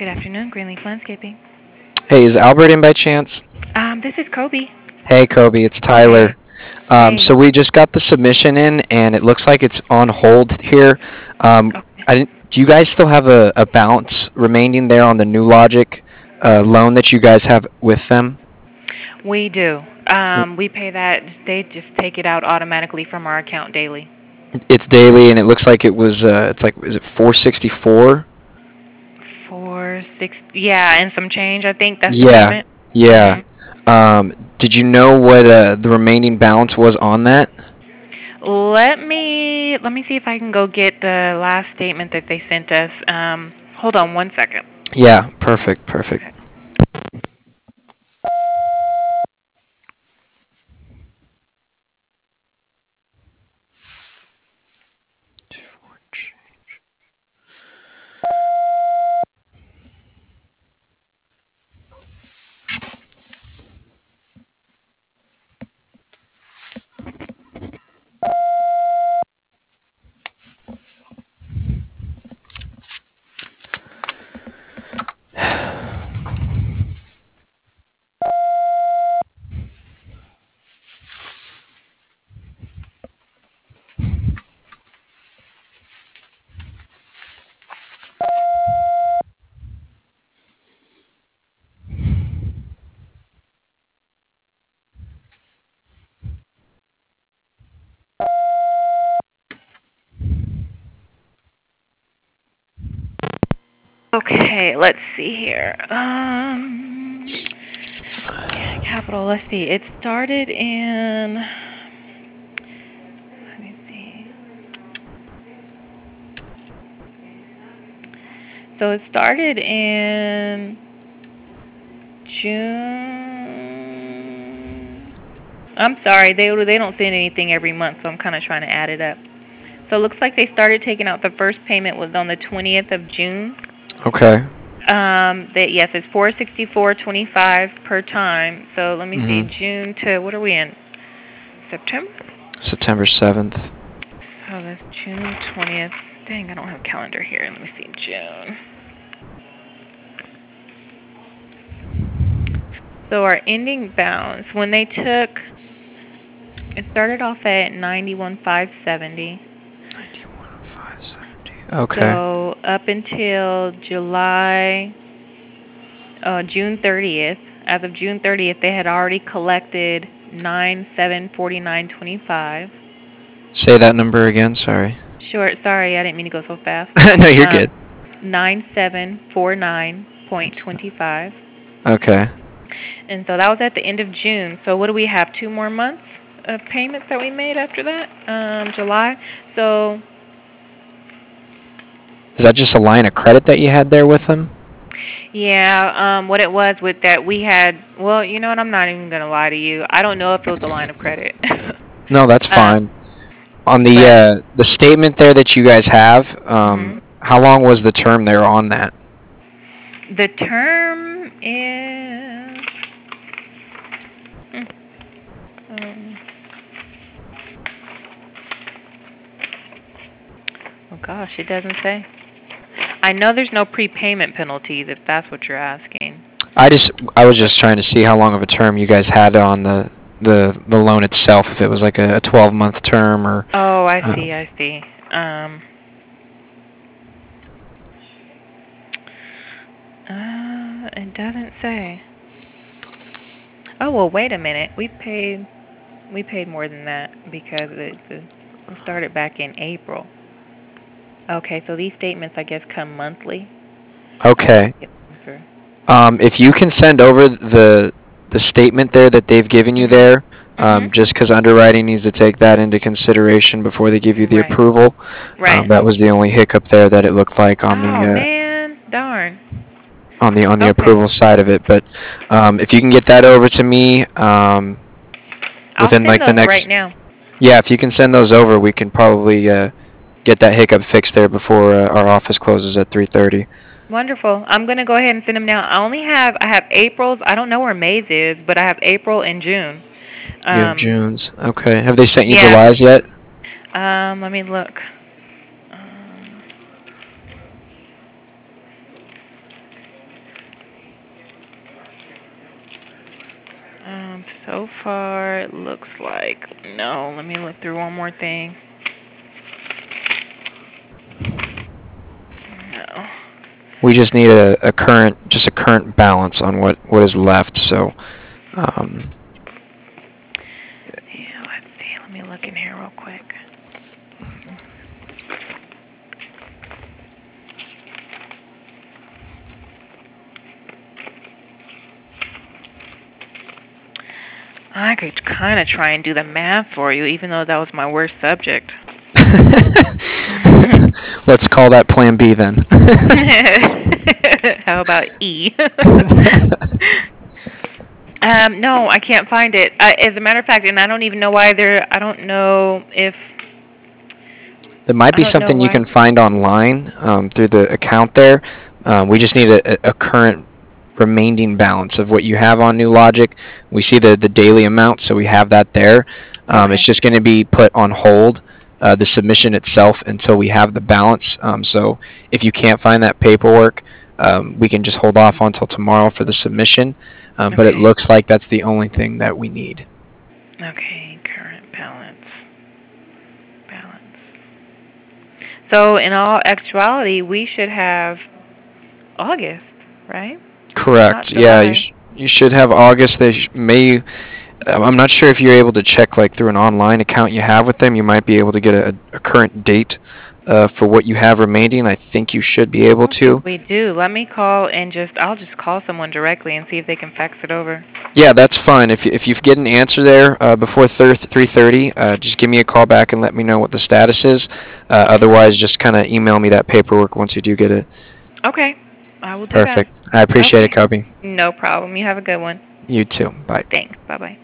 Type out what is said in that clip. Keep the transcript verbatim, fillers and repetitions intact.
Good afternoon, Greenleaf Landscaping. Hey, is Albert in by chance? Um, this is Kobe. Hey, Kobe, it's Hey, Tyler. Um, hey. so we just got the submission in, and it looks like it's on hold here. Um, Okay. I didn't. Do you guys still have a, a balance remaining there on the New Logic uh, loan that you guys have with them? We do. Um, we pay that. They just take it out automatically from our account daily. It's daily, and it looks like it was. Uh, it's like, is it four sixty four? Four, six, yeah, and some change. I think that's the Yeah, payment. yeah. Mhm. Um, did you know what uh, the remaining balance was on that? Let me let me see if I can go get the last statement that they sent us. Um, hold on one second. Yeah, perfect, perfect. Okay. Okay, let's see here. Um, capital. Let's see. It started in. Let me see. So it started in June. I'm sorry, they they don't send anything every month, so I'm kind of trying to add it up. So it looks like they started taking out the first payment was on the twentieth of June. Okay. Um, that yes, it's four sixty four twenty five per time. So let me see, hmm June to what are we in? September. September seventh. So that's June twentieth. Dang, I don't have a calendar here. Let me see, June. So our ending balance when they took it started off at ninety one five seventy. ninety-one five seventy. Okay. So up until July, uh, June thirtieth, as of June thirtieth, they had already collected nine seven forty nine twenty five. Say that number again. Sorry. Short, sorry, I didn't mean to go so fast. No, you're Um, good. nine seven four nine point twenty five, Okay. and so that was at the end of June. So what do we have? Two more months of payments that we made after that, um, July. So Is that just a line of credit that you had there with them? yeah, um, what it was with that we had, well, you know what? I'm not even gonna lie to you. I don't know if it was a line of credit. No, that's um, fine. On the but uh, the statement there that you guys have, um, mhm. how long was the term there on that? The term is, hmm, um, oh gosh, it doesn't say. I know there's no prepayment penalties if that's what you're asking. I just I was But just trying to see how long of a term you guys had on the the the loan itself. If it was like a, a twelve month term or. oh, I Uh, see, I see. Um, uh, it doesn't say. Oh well, wait a minute. We paid we paid more than that because it, it started back in April. Okay, so these statements I guess come monthly. I have to okay. get them through. Um, if you can send over the the statement there that they've given you Mhm. there, Mhm. um, just because underwriting needs to take that into consideration before they give you the Right. approval. Um, Right. that was the only hiccup there that it looked like on the Oh uh, man, darn. on the on the Okay. approval side of it. But um, if you can get that over to me um, I'll within send like the those right next, now. yeah, if you can send those over, we can probably uh, get that hiccup fixed there before uh, our office closes at three thirty. Wonderful. I'm gonna go ahead and send them now. I only have I have April's. I don't know where May's is, but I have April and June. You have Um, June's. Okay. Have they sent you yeah. July's yet? Um, let me look. Um, So far, it looks like no. Let me look through one more thing. No. We just need a, a current, just a current balance on what, what is left. So, um, Yeah, let's see. Let me look in here real quick. I could kind of try and do the math for you, even though that was my worst subject. let's call that Plan B then. How about E? um, no, I can't find it. Uh, as a matter of fact, and I don't even know why they're. I don't know if. There might I be don't know something you why. can find online um, through the account there. Um, we just need a, a current remaining balance of what you have on New Logic. We see the, the daily amount, so we have that there. Um, Okay. it's just going to be put on hold, uh, the submission itself, until we have the balance. Um, so if you can't find that paperwork, um, we can just hold off until tomorrow for the submission. Um, but it Okay. looks like that's the only thing that we need. Okay. Current balance. Balance. So, in all actuality, we should have August, right? Not Correct. Yeah, you, July. sh- you should have August. They sh- may. Um, I'm not sure if you're able to check like through an online account you have with them. You might be able to get a, a current date uh, for what you have remaining. I think you should be I able don't think to. we do. Let me call and just, I'll just call someone directly and see if they can fax it over. Yeah, that's fine. If you, if you get an answer there uh, before three thirty, uh, just give me a call back and let me know what the status is. Uh, otherwise, just kind of email me that paperwork once you do get it. Okay. I will do that. Perfect. I appreciate it, Okay. Kobe. No problem. You have a good one. You too. Bye. Thanks. Bye bye.